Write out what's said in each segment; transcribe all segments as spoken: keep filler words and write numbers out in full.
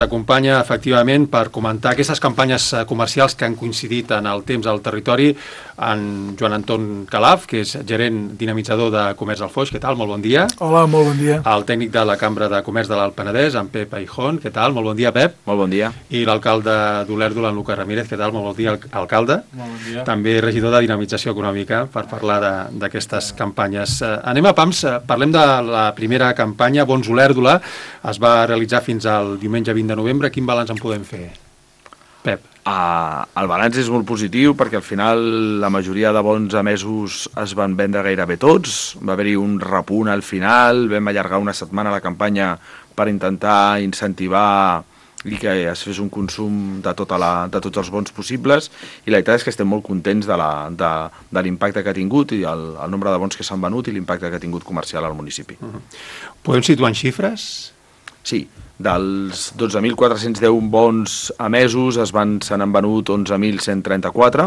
Acompanya, efectivament, per comentar aquestes campanyes comercials que han coincidit en el temps al territori, en Joan Anton Calaf, que és gerent dinamitzador de Comerç del Foix. Què tal? Molt bon dia. Hola, molt bon dia. El tècnic de la Cambra de Comerç de l'Alt Penedès, en Pep Aijón. Què tal? Molt bon dia, Pep. Molt bon dia. I l'alcalde d'Olèrdola, en Lucas Ramírez. Què tal? Molt bon dia, alcalde. Molt bon dia. També regidor de Dinamització Econòmica, per parlar d'aquestes campanyes. Eh, anem a pams. Parlem de la primera campanya, Bons Olèrdola. Es va realitzar fins al diumenge vint de novembre. Quin balanç en podem fer? Pep. Uh, el balanç és molt positiu perquè al final la majoria de bons emesos es van vendre gairebé tots. Va haver-hi un repunt al final, vam allargar una setmana la campanya per intentar incentivar i que es fes un consum de, tota la, de tots els bons possibles, i la veritat és que estem molt contents de la, de, de l'impacte que ha tingut i el, el nombre de bons que s'han venut i l'impacte que ha tingut comercial al municipi. Uh-huh. Podem situar en xifres? Sí, dels dotze mil quatre-cents deu bons emesos es van, se n'han venut onze mil cent trenta-quatre.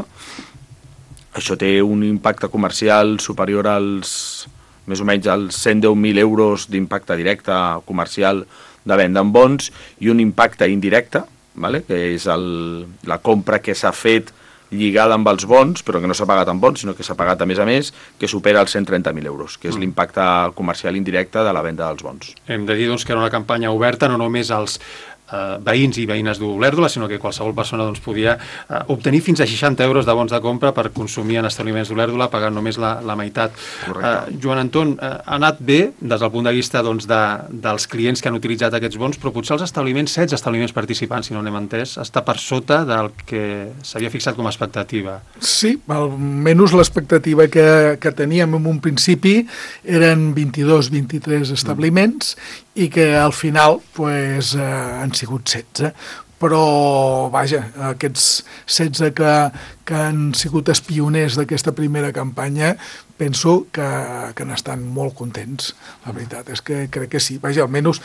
Això té un impacte comercial superior als més o menys als cent deu mil euros d'impacte directe comercial de venda en bons i un impacte indirecte, vale? Que és el, la compra que s'ha fet lligada amb els bons, però que no s'ha pagat amb bons, sinó que s'ha pagat a més a més, que supera els cent trenta mil euros, que és mm. l'impacte comercial indirecte de la venda dels bons. Hem de dir doncs, que era una campanya oberta no només als eh, veïns i veïnes d'Olèrdola, sinó que qualsevol persona doncs, podia eh, obtenir fins a seixanta euros de bons de compra per consumir en establiments d'Olèrdola, pagant només la, la meitat. Eh, Joan Anton, eh, ha anat bé des del punt de vista doncs, de, dels clients que han utilitzat aquests bons, però potser els establiments, setze establiments participants, si no n'hem entès, està per sota del que s'havia fixat com a expectativa. Sí, almenys l'expectativa que, que teníem en un principi eren vint-i-dos vint-i-tres establiments mm. i que al final pues, eh, han sigut setze. Però, vaja, aquests setze que, que han sigut els pioners d'aquesta primera campanya, penso que, que n'estan molt contents. La veritat és que crec que sí. Vaja, almenys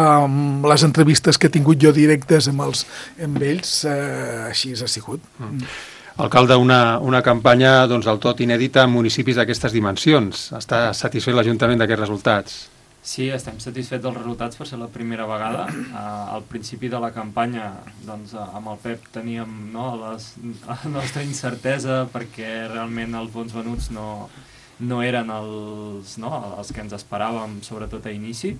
amb les entrevistes que he tingut jo directes amb, els, amb ells, eh, així ha sigut. Mm. Alcalde, una, una campanya doncs, del tot inèdita en municipis d'aquestes dimensions. Està satisfet l'Ajuntament d'aquests resultats? Sí, estem satisfets dels resultats per ser la primera vegada. Uh, al principi de la campanya, doncs, uh, amb el Pep teníem no, les, la nostra incertesa perquè realment els bons venuts no, no eren els, no, els que ens esperàvem, sobretot a inici.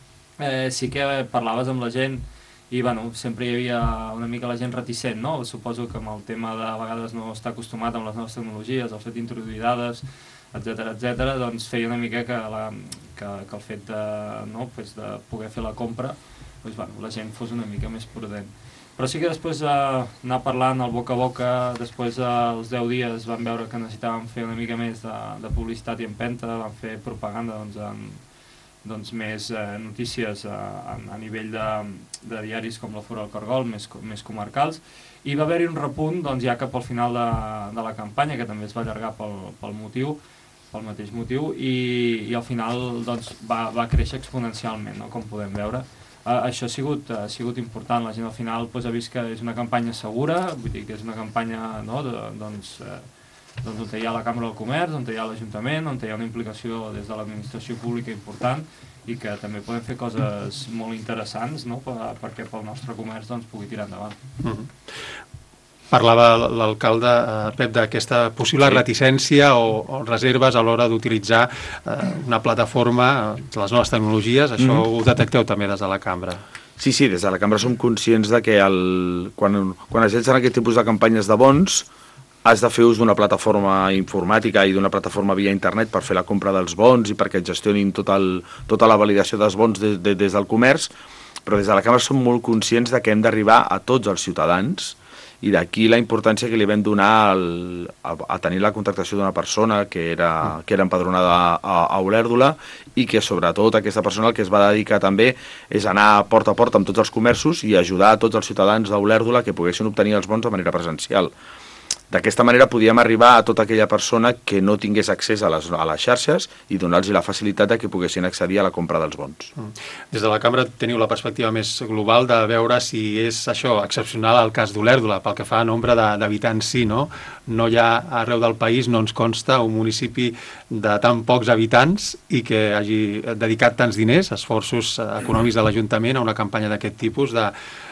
Eh, sí que parlaves amb la gent i bueno, sempre hi havia una mica la gent reticent, no? Suposo que amb el tema de a vegades no està acostumat amb les noves tecnologies, el fet d'introduir dades, etcètera, etcètera, doncs feia una mica que, la, que, que el fet de, no, pues de poder fer la compra, doncs, bueno, la gent fos una mica més prudent. Però sí que després eh, anar parlant al boca a boca, després dels eh, deu dies vam veure que necessitàvem fer una mica més de, de publicitat i empenta, vam fer propaganda doncs, en, doncs, més eh, notícies eh, a, a nivell de, de diaris com la Fora del Cargol, més, més comarcals, i va haver-hi un repunt doncs, ja cap al final de, de la campanya, que també es va allargar pel, pel motiu, pel mateix motiu, i, i al final doncs, va, va créixer exponencialment, no? Com podem veure. Uh, això ha sigut, uh, ha sigut important, la gent al final doncs, ha vist que és una campanya segura, vull dir que és una campanya no, de, doncs, uh, doncs, on hi ha la Cambra del Comerç, on hi ha l'Ajuntament, on hi ha una implicació des de l'administració pública important i que també podem fer coses molt interessants no, per, perquè pel nostre comerç doncs, pugui tirar endavant. Mm-hmm. Parlava l'alcalde eh, Pep d'aquesta possible sí. reticència o, o reserves a l'hora d'utilitzar eh, una plataforma, eh, les noves tecnologies, això mm. ho detecteu també des de la cambra? Sí, sí, des de la cambra som conscients de que el, quan, quan es llencen aquest tipus de campanyes de bons has de fer ús d'una plataforma informàtica i d'una plataforma via internet per fer la compra dels bons i perquè et gestionin tot el, tota la validació dels bons de, de, des del comerç, però des de la cambra som molt conscients de que hem d'arribar a tots els ciutadans i d'aquí la importància que li vam donar al, a, a tenir la contractació d'una persona que era, que era empadronada a, a Olèrdola i que sobretot aquesta persona el que es va dedicar també és anar porta a porta amb tots els comerços i ajudar a tots els ciutadans d'Olèrdola que poguessin obtenir els bons de manera presencial. D'aquesta manera podíem arribar a tota aquella persona que no tingués accés a les, a les xarxes i donar-los la facilitat de que poguessin accedir a la compra dels bons. Des de la cambra teniu la perspectiva més global de veure si és això excepcional al cas d'Olèrdola, pel que fa a nombre d'habitants, sí, no? No hi ha arreu del país, no ens consta, un municipi de tan pocs habitants i que hagi dedicat tants diners, esforços econòmics de l'Ajuntament a una campanya d'aquest tipus de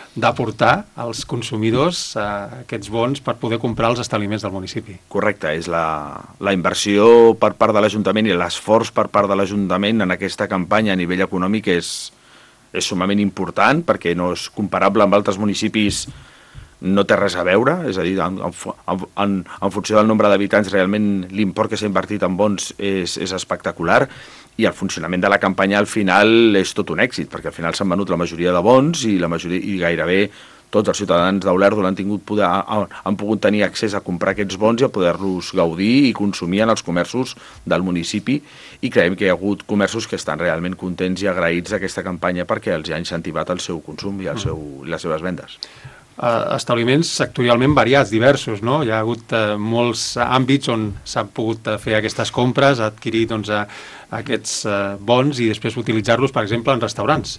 d'aportar als consumidors uh, aquests bons per poder comprar els establiments del municipi. Correcte, és la, la inversió per part de l'Ajuntament i l'esforç per part de l'Ajuntament en aquesta campanya a nivell econòmic és, és sumament important, perquè no és comparable amb altres municipis, no té res a veure, és a dir, en, en, en, en funció del nombre d'habitants realment l'import que s'ha invertit en bons és, és espectacular, i el funcionament de la campanya al final és tot un èxit, perquè al final s'han venut la majoria de bons i, la majoria, i gairebé tots els ciutadans d'Olèrdola han, tingut poder, han pogut tenir accés a comprar aquests bons i a poder-los gaudir i consumir en els comerços del municipi, i creiem que hi ha hagut comerços que estan realment contents i agraïts d'aquesta campanya perquè els ha incentivat el seu consum i, el seu, i les seves vendes. Uh, establiments sectorialment variats, diversos, no? Hi ha hagut uh, molts àmbits on s'ha pogut uh, fer aquestes compres, adquirir doncs, uh, aquests uh, bons i després utilitzar-los, per exemple, en restaurants.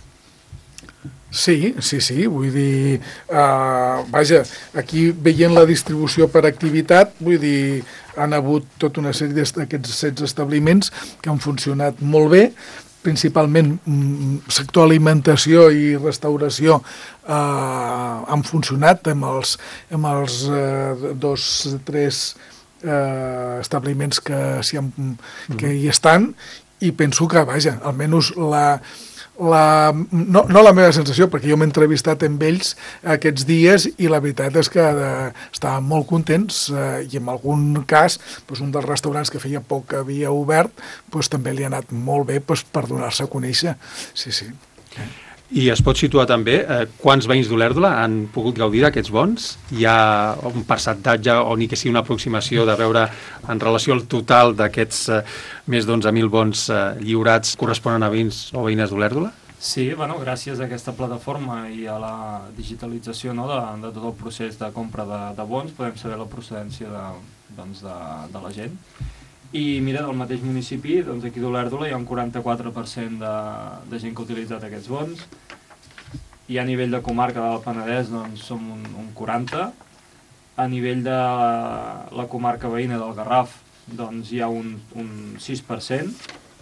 Sí, sí, sí, vull dir, uh, vaja, aquí veient la distribució per activitat, vull dir, han hagut tota una sèrie d'aquests setze establiments que han funcionat molt bé, principalment sector alimentació i restauració eh, han funcionat amb els, amb els eh, dos, tres eh, establiments que, si han, que hi estan, i penso que, vaja, almenys la... La, no, no la meva sensació, perquè jo m'he entrevistat amb ells aquests dies i la veritat és que eh, estaven molt contents eh, i en algun cas doncs, un dels restaurants que feia poc que havia obert doncs, també li ha anat molt bé doncs, per donar-se a conèixer. Sí, sí. I es pot situar també eh, quants veïns d'Olèrdola han pogut gaudir d'aquests bons? Hi ha un percentatge o ni que sigui una aproximació de veure en relació al total d'aquests eh, més d'onze mil bons eh, lliurats corresponen a veïns o veïnes d'Olèrdola? Sí, bueno, gràcies a aquesta plataforma i a la digitalització, no, de, de tot el procés de compra de, de bons podem saber la procedència de, doncs, de, de la gent. I mira, del mateix municipi, doncs aquí d'Olèrdola hi ha un quaranta-quatre per cent de, de gent que ha utilitzat aquests bons, i a nivell de comarca del Penedès doncs som un, un quaranta per cent, a nivell de la comarca veïna del Garraf doncs hi ha un, un sis per cent,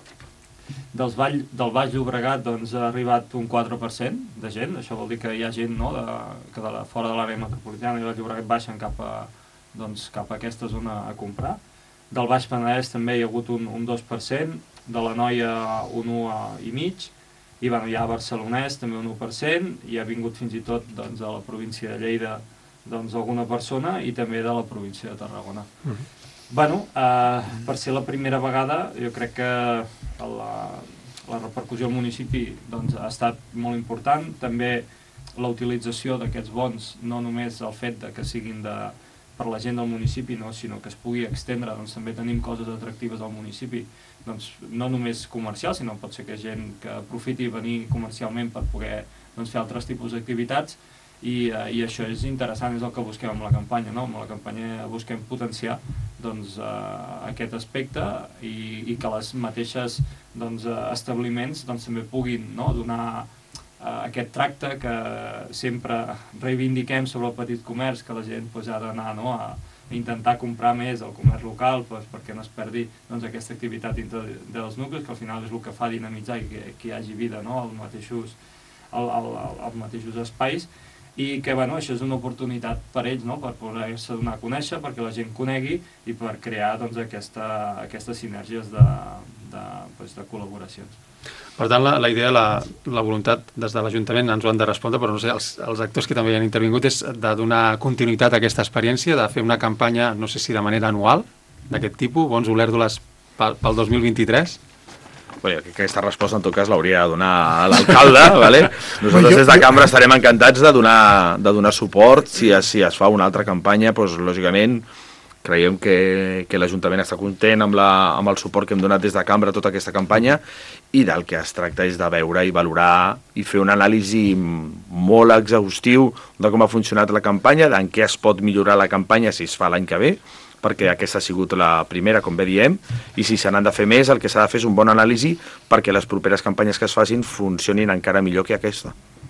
Dels Vall, del Baix Llobregat doncs, ha arribat un quatre per cent de gent, això vol dir que hi ha gent, no, de, que de la, fora de l'àrea metropolitana i del Llobregat baixen cap a, doncs, cap a aquesta zona a comprar. Del Baix Penedès també hi ha hagut un, un dos per cent, de la Noia un u i mig, i bueno, hi ha a Barcelonès també un u per cent, i ha vingut fins i tot doncs, a la província de Lleida doncs, alguna persona, i també de la província de Tarragona. Mm-hmm. Bueno, eh, per ser la primera vegada, jo crec que la, la repercussió al municipi doncs, ha estat molt important. També la utilització d'aquests bons, no només el fet de que siguin de, per la gent del municipi, no, sinó que es pugui extendre, doncs també tenim coses atractives al municipi, doncs, no només comercials, sinó pot ser que gent que aprofiti venir comercialment per poder doncs, fer altres tipus d'activitats, i, eh, i això és interessant, és el que busquem amb la campanya, no? Amb la campanya busquem potenciar doncs, eh, aquest aspecte i, i que les mateixes doncs, establiments doncs, també puguin, no? Donar eh, aquest tracte que sempre reivindiquem sobre el petit comerç, que la gent doncs, ha d'anar, no? a intentar comprar més el comerç local doncs, perquè no es perdi doncs, aquesta activitat dintre dels nuclis, que al final és el que fa dinamitzar i que, que hi hagi vida, no? als, mateixos, al, al, als mateixos espais, i que bueno, això és una oportunitat per ells, no? Per poder-se donar a conèixer, perquè la gent conegui i per crear doncs, aquesta, aquestes sinergies de, de, doncs, de col·laboracions. Per tant, la, la idea, la, la voluntat des de l'Ajuntament, ens ho han de respondre, però no sé, els, els actors que també han intervingut, és de donar continuïtat a aquesta experiència, de fer una campanya, no sé si de manera anual, d'aquest tipus, bons olèrdoles pel, pel dos mil vint-i-tres? Bé, aquesta resposta en tot cas l'hauria de donar a l'alcalde, ¿vale? Nosaltres des de cambra estarem encantats de donar, de donar suport. Si es, si es fa una altra campanya, doncs, lògicament creiem que, que l'Ajuntament està content amb, la, amb el suport que hem donat des de cambra a tota aquesta campanya, i del que es tracta és de veure i valorar i fer un anàlisi molt exhaustiu de com ha funcionat la campanya, d'en què es pot millorar la campanya si es fa l'any que ve, perquè aquesta ha sigut la primera, com bé diem, i si se n'han de fer més, el que s'ha de fer és un bon anàlisi perquè les properes campanyes que es facin funcionin encara millor que aquesta.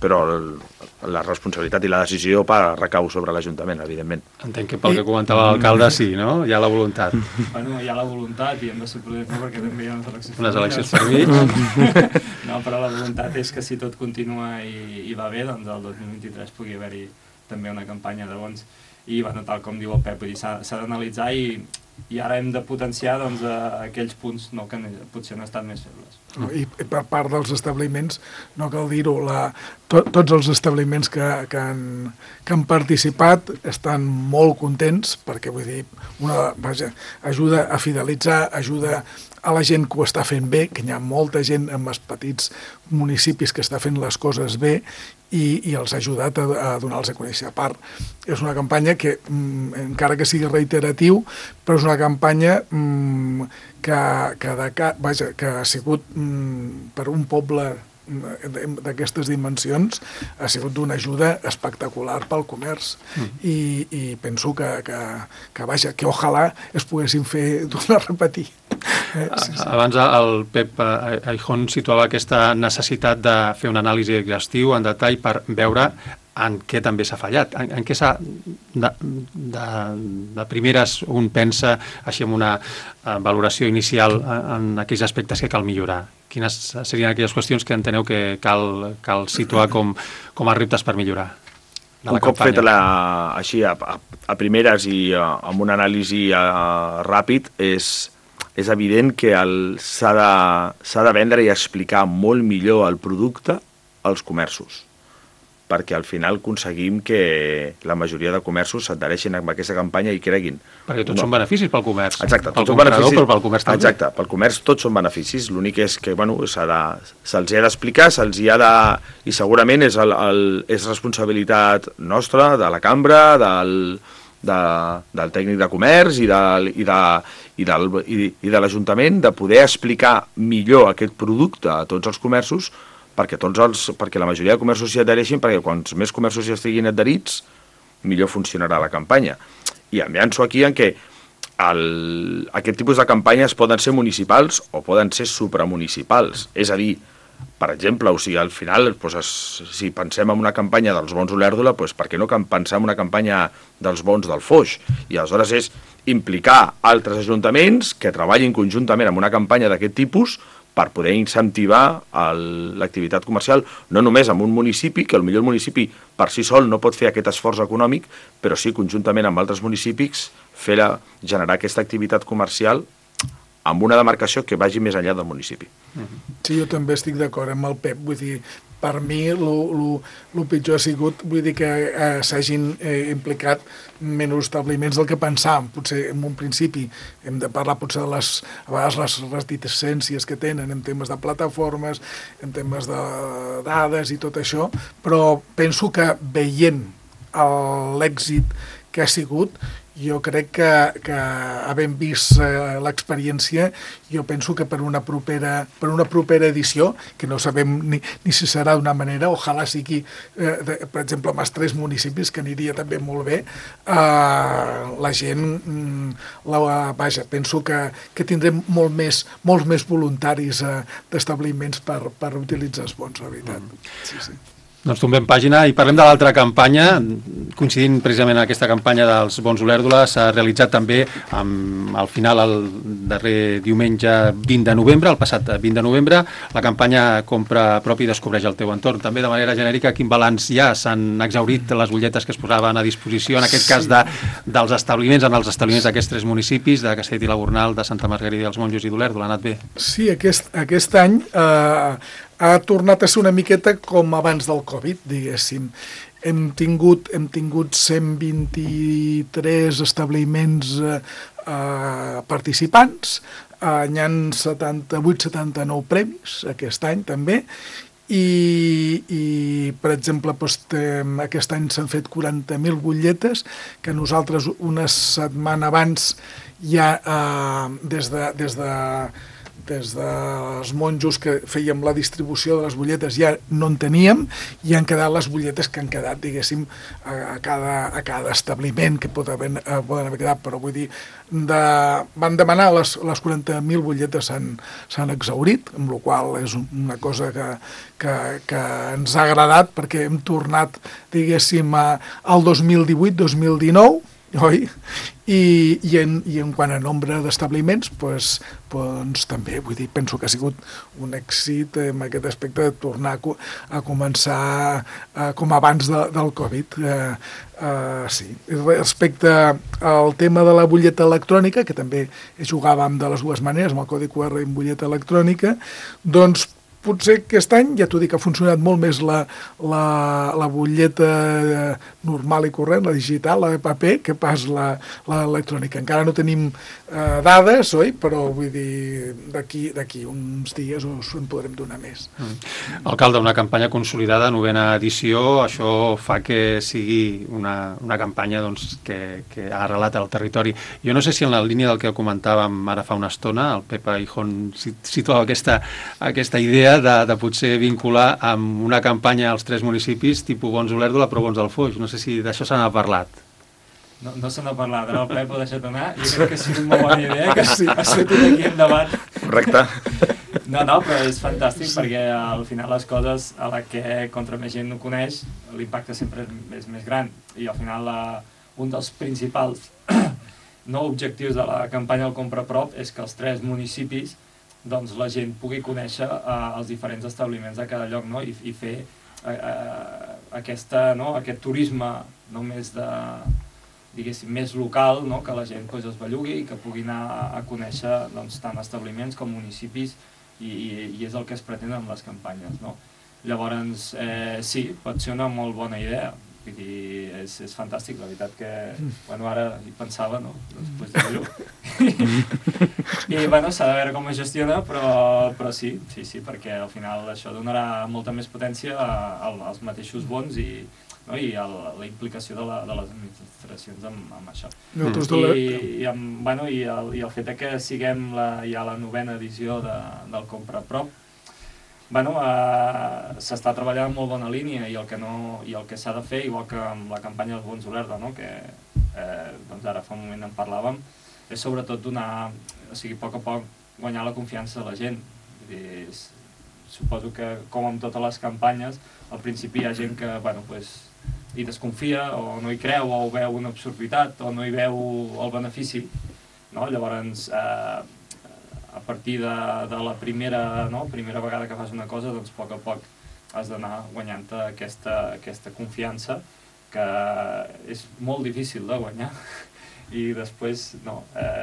però la responsabilitat i la decisió per recau sobre l'Ajuntament, evidentment. Entenc que pel que comentava l'alcalde sí, no? Hi ha la voluntat. Bueno, hi ha la voluntat i hem de ser prudents, no? Perquè també hi ha unes eleccions. Unes eleccions per mig. No, però la voluntat és que si tot continua i, i va bé, doncs el dos mil vint-i-tres pugui haver-hi també una campanya de bons. I, bueno, tal com diu el Pep, s'ha d'analitzar i, i ara hem de potenciar doncs, aquells punts no, que potser han estat més febles. I per part dels establiments, no cal dir-ho, to, tots els establiments que, que, han, que han participat estan molt contents perquè, vull dir, una, vaja, ajuda a fidelitzar, ajuda a la gent que ho està fent bé, que hi ha molta gent en els petits municipis que està fent les coses bé i, i els ha ajudat a, a donar-los a conèixer. A part, és una campanya que, mm, encara que sigui reiteratiu, però és una campanya mm, que, que, de, vaja, que ha sigut mm, per un poble d'aquestes dimensions ha sigut d'una ajuda espectacular pel comerç mm. I, i penso que, que, que, vaja, que ojalà es poguessin fer tornar a repetir. Eh, sí, sí. Abans el Pep Aijón situava aquesta necessitat de fer un anàlisi exhaustiu en detall per veure en què també s'ha fallat, en, en què s'ha de, de, de primeres un pensa així amb una uh, valoració inicial en aquells aspectes que cal millorar. Quines serien aquelles qüestions que enteneu que cal, cal situar com, com a reptes per millorar? Un cop fet la, així a, a, a primeres i a, amb un anàlisi a, a, ràpid, és, és evident que s'ha de, s'ha de vendre i explicar molt millor el producte als comerços, perquè al final aconseguim que la majoria de comerços s'adhereixin a aquesta campanya i creguin. Perquè tots no. són beneficis pel comerç. Exacte, pel tots són beneficis, però pel comerç també. Exacte, pel comerç tots són beneficis, l'únic és que bueno, se'ls ha d'explicar, se'ls ha de... i segurament és, el, el, és responsabilitat nostra, de la cambra, del, de, del tècnic de comerç i de, i de, i del, i, i de l'Ajuntament de poder explicar millor aquest producte a tots els comerços perquè, tots els, perquè la majoria de comerços s'hi adhereixin, perquè quants més comerços hi estiguin adherits, millor funcionarà la campanya. I em llanço aquí en què el, aquest tipus de campanyes poden ser municipals o poden ser supramunicipals. És a dir, per exemple, o sigui, al final, doncs, es, si pensem en una campanya dels bons Olèrdola, doncs, per què no pensar en una campanya dels bons del Foix? I aleshores és implicar altres ajuntaments que treballin conjuntament en una campanya d'aquest tipus per poder incentivar l'activitat comercial, no només en un municipi, que potser el municipi per si sol no pot fer aquest esforç econòmic, però sí conjuntament amb altres municipis fer la, generar aquesta activitat comercial amb una demarcació que vagi més enllà del municipi. Sí, jo també estic d'acord amb el Pep, vull dir, per mi el pitjor ha sigut, vull dir, que eh, s'hagin eh, implicat menys establiments del que pensàvem. Potser en un principi hem de parlar potser de les, a vegades les reticències que tenen en temes de plataformes, en temes de dades i tot això, però penso que veient l'èxit que ha sigut, jo crec que, que havent vist eh, l'experiència, jo penso que per una propera, per una propera edició, que no sabem ni, ni si serà d'una manera, ojalà sigui, eh, de, per exemple, amb els tres municipis, que aniria també molt bé, eh, la gent, mm, la, vaja, penso que, que tindrem molt més, molts més voluntaris eh, d'establiments per, per utilitzar els bons, la veritat. Mm. Sí, sí. Doncs tombem pàgina i parlem de l'altra campanya. Coincidint precisament en aquesta campanya dels bons Olèrdola, s'ha realitzat també amb, al final, el darrer diumenge vint de novembre, el passat vint de novembre, la campanya Compra propi i descobreix el teu entorn. També de manera genèrica, quin balanç hi ha? S'han exhaurit les butlletes que es posaven a disposició, en aquest cas de, dels establiments, en els establiments d'aquests tres municipis, de Castellet i la Gornal, de Santa Margarida i els Monjos i d'Olèrdola. Ha anat bé? Sí, aquest, aquest any eh, ha tornat a ser una miqueta com abans del Covid, diguéssim. Hem tingut, hem tingut cent vint-i-tres establiments eh, eh, participants, eh, hi ha setanta-vuit setanta-nou premis aquest any també, i, i per exemple, doncs, aquest any s'han fet quaranta mil butlletes, que nosaltres una setmana abans ja eh, des de... Des de des dels monjos que fèiem la distribució de les butlletes ja no en teníem, i han quedat les butlletes que han quedat, diguéssim, a, a, cada, a cada establiment que pot haver, eh, poden haver quedat, però vull dir, de, van demanar les, les quaranta mil butlletes s'han exhaurit, amb la qual és una cosa que, que, que ens ha agradat, perquè hem tornat, diguéssim, a, al dos mil divuit dos mil dinou, oi? I, i, en, i en quant a nombre d'establiments, pues, pues, també, vull dir, penso que ha sigut un èxit en aquest aspecte de tornar a, a començar eh, com abans de, del Covid. Eh, eh, sí. Respecte al tema de la butlleta electrònica, que també jugàvem de les dues maneres, amb el codi Q R i amb butlleta electrònica, doncs potser aquest any, ja t'ho dic, ha funcionat molt més la, la, la butlleta normal i corrent, la digital, la de paper, que pas la, la electrònica. Encara no tenim eh, dades, oi? Però vull dir, d'aquí d'aquí uns dies us en podrem donar més. Mm. Alcalde, una campanya consolidada, novena edició, això fa que sigui una, una campanya doncs, que, que ha arrelat al territori. Jo no sé si en la línia del que comentàvem ara fa una estona, el Pepa Hijón situava aquesta, aquesta idea de, de potser vincular amb una campanya als tres municipis tipus Bons d'Olèrdola però Bons del Foix. No sé si d'això se n'ha parlat. No, no se n'ha parlat, ara el Pep ho ha deixat anar. Jo crec que ha sigut una bona idea, que sí, ha sigut aquí en debat. Correcte. No, no, però és fantàstic perquè al final les coses a la que contra més gent no coneix, l'impacte sempre és, és més gran. I al final la, un dels principals no objectius de la campanya del Compra Prop és que els tres municipis doncs la gent pugui conèixer uh, els diferents establiments de cada lloc, no? I, i fer uh, uh, aquesta, no? aquest turisme no més de, diguéssim, més local, no? Que la gent pues, es bellugui i que pugui anar a, a conèixer doncs, tant establiments com municipis i, i, i és el que es pretén amb les campanyes, no? Llavors, eh, sí, pot ser una molt bona idea. Vull dir, és, és fantàstic, la veritat que, bueno, ara hi pensava, no?, després de dir-ho. I, bueno, s'ha de veure com es gestiona, però, però sí, sí, sí, perquè al final això donarà molta més potència a, a, als mateixos bons i, no, i a la, la implicació de, la, de les administracions amb, amb això. Mm. I, i, amb, bueno, i, el, i el fet que siguem la, ja la novena edició de, del Compra Prop, bueno, eh, s'està treballant en molt bona línia i el que, no, i el que s'ha de fer, igual que amb la campanya dels Bons d'Olèrdola, no? Que eh, doncs ara fa un moment en parlàvem, és sobretot donar, o sigui, a poc a poc guanyar la confiança de la gent. Vull dir, és, suposo que, com amb totes les campanyes, al principi hi ha gent que, bueno, pues, hi desconfia o no hi creu o veu una absurditat o no hi veu el benefici, no? Llavors, eh, a partir de, de la primera, no? primera vegada que fas una cosa, doncs a poc a poc has d'anar guanyant aquesta, aquesta confiança que és molt difícil de guanyar i després no,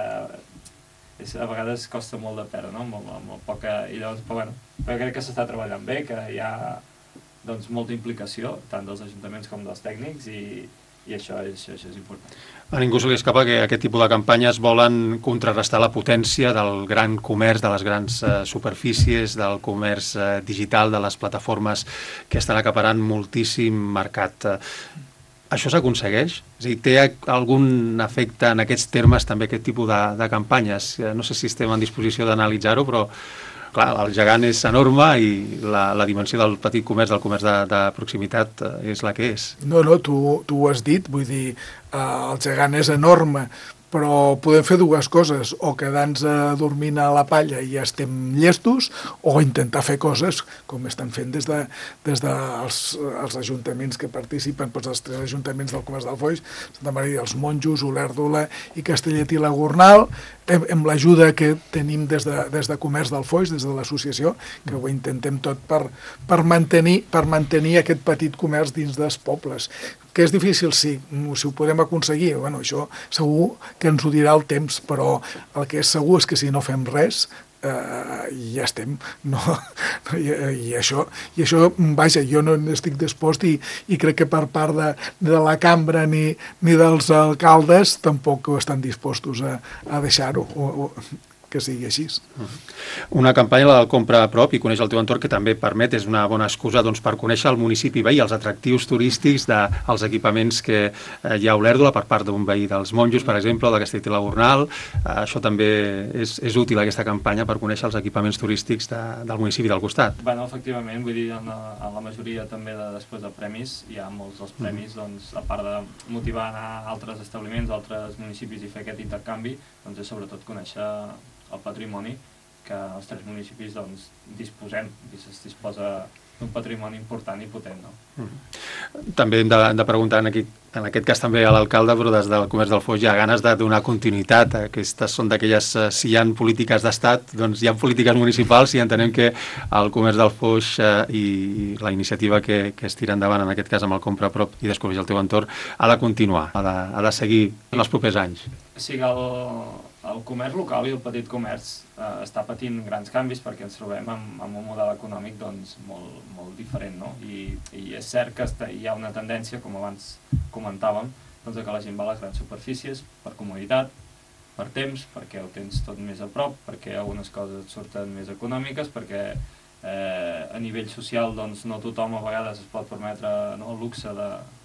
eh, és, a vegades costa molt de perdre, no? Molt, molt poca, i llavors, però, bueno, però crec que s'està treballant bé, que hi ha doncs, molta implicació tant dels ajuntaments com dels tècnics i, i això és, això és important. A ningú se li escapa que aquest tipus de campanyes volen contrarrestar la potència del gran comerç, de les grans eh, superfícies, del comerç eh, digital, de les plataformes que estan acaparant moltíssim mercat. Eh, això s'aconsegueix? És a dir, té algun efecte en aquests termes també aquest tipus de, de campanyes? Eh, no sé si estem en disposició d'analitzar-ho, però clar, el gegant és enorme i la, la dimensió del petit comerç, del comerç de, de proximitat, eh, és la que és. No, no, tu, tu ho has dit, vull dir, eh, el gegant és enorme, però podem fer dues coses, o quedar-nos a dormir a la palla i ja estem llestos, o intentar fer coses com estan fent des de, des dels els ajuntaments que participen, doncs els tres ajuntaments del Comerç del Foix, Santa Maria dels Monjos, Olèrdola i Castellet i la Gornal, amb, amb l'ajuda que tenim des de, des de Comerç del Foix, des de l'associació, que ho intentem tot per, per, mantenir, per mantenir aquest petit comerç dins dels pobles. Que és difícil, sí, si ho podem aconseguir, bueno, això segur que ens ho dirà el temps, però el que és segur és que si no fem res, eh, ja estem, no, i, i, això, i això, vaja, jo no estic dispost i, i crec que per part de, de la cambra ni, ni dels alcaldes tampoc estan dispostos a, a deixar-ho. que sigui així. Una campanya, la del compra a prop i coneix el teu entorn, que també permet, és una bona excusa doncs, per conèixer el municipi veí, els atractius turístics dels equipaments que eh, hi ha a Olèrdola per part d'un veí dels Monjos, per exemple, o de Castellet i la Gornal. Eh, això també és, és útil, aquesta campanya, per conèixer els equipaments turístics de, del municipi del costat. Bueno, efectivament, vull dir, en la, en la majoria també de, després de premis, hi ha molts dels premis, mm. doncs, a part de motivar a anar a altres establiments, a altres municipis i fer aquest intercanvi, doncs és sobretot conèixer el patrimoni que els tres municipis doncs, disposem, i es disposa d'un patrimoni important i potent. No? Mm. També hem de, hem de preguntar en aquest, en aquest cas també a l'alcalde, però des del Comerç del Foix hi ha ganes de donar continuïtat. Aquestes són d'aquelles, si hi ha polítiques d'estat, doncs hi ha polítiques municipals i entenem que el Comerç del Foix eh, i, i la iniciativa que, que es tira endavant, en aquest cas amb el Compra a prop i Descobreix el teu entorn, ha de continuar, ha de, ha de seguir en els propers anys. Sí que el, el comerç local i el petit comerç eh, està patint grans canvis perquè ens trobem amb, amb un model econòmic doncs, molt, molt diferent, no? I, i és cert que està, hi ha una tendència, com abans comentàvem, doncs, que la gent va a les grans superfícies per comoditat, per temps, perquè ho tens tot més a prop, perquè algunes coses et surten més econòmiques, perquè eh, a nivell social doncs, no tothom a vegades es pot permetre no, el luxe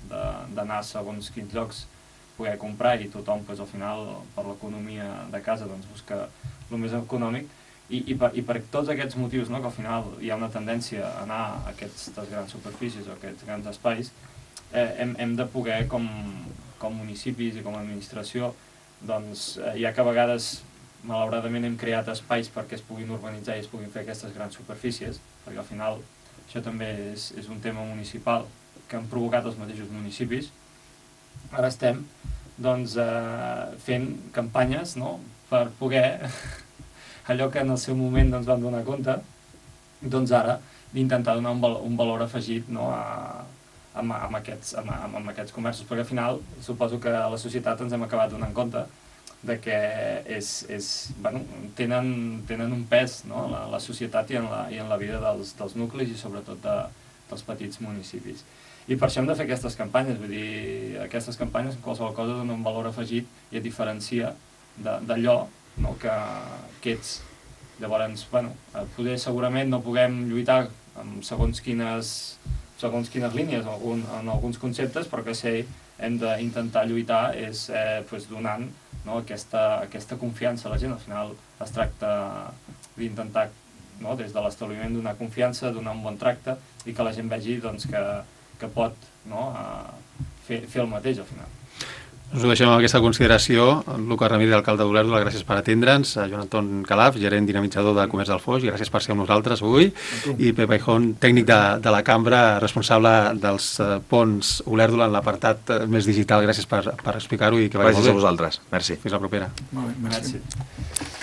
d'anar a segons quins llocs poder comprar i tothom pues, al final per l'economia de casa doncs, busca el més econòmic i, i, per, i per tots aquests motius no, que al final hi ha una tendència a anar a aquestes grans superfícies o a aquests grans espais eh, hem, hem de poder com, com municipis i com a administració doncs eh, ja que a vegades malauradament hem creat espais perquè es puguin urbanitzar i es puguin fer aquestes grans superfícies perquè al final això també és, és un tema municipal que han provocat els mateixos municipis. Ara estem doncs, eh, fent campanyes no? per poder, allò que en el seu moment doncs, vam donar compte, doncs ara d'intentar donar un, val un valor afegit no? a, a, a, aquests, a, a, a aquests comerços, perquè al final suposo que a la societat ens hem acabat donant compte de que és, és, bueno, tenen, tenen un pes no? a la, la societat i en la, i en la vida dels, dels nuclis i sobretot de, dels petits municipis. I per això hem de fer aquestes campanyes, vull dir, aquestes campanyes en qualsevol cosa donen un valor afegit i et diferencia d'allò no, que, que ets. Llavors, bueno, poder segurament no puguem lluitar amb segons quines, segons quines línies algun, en alguns conceptes, però que sí, hem d'intentar lluitar és eh, pues, donant no, aquesta, aquesta confiança a la gent. Al final es tracta d'intentar no, des de l'establiment donar confiança, donar un bon tracte i que la gent vegi doncs, que que pot no, fer, fer el mateix al final. Us ho deixem amb aquesta consideració. Lucas Ramírez, alcalde d'Olèrdola, gràcies per atendre'ns. Joan Anton Calaf, gerent dinamitzador de Comerç del Foix, gràcies per ser amb nosaltres avui. I Pep Aijón, tècnic de, de la cambra, responsable dels uh, ponts Olèrdola en l'apartat més digital. Gràcies per, per explicar-ho i que vagi molt bé. Gràcies a vosaltres. Merci. Fins la propera. Molt bé, merci. Merci.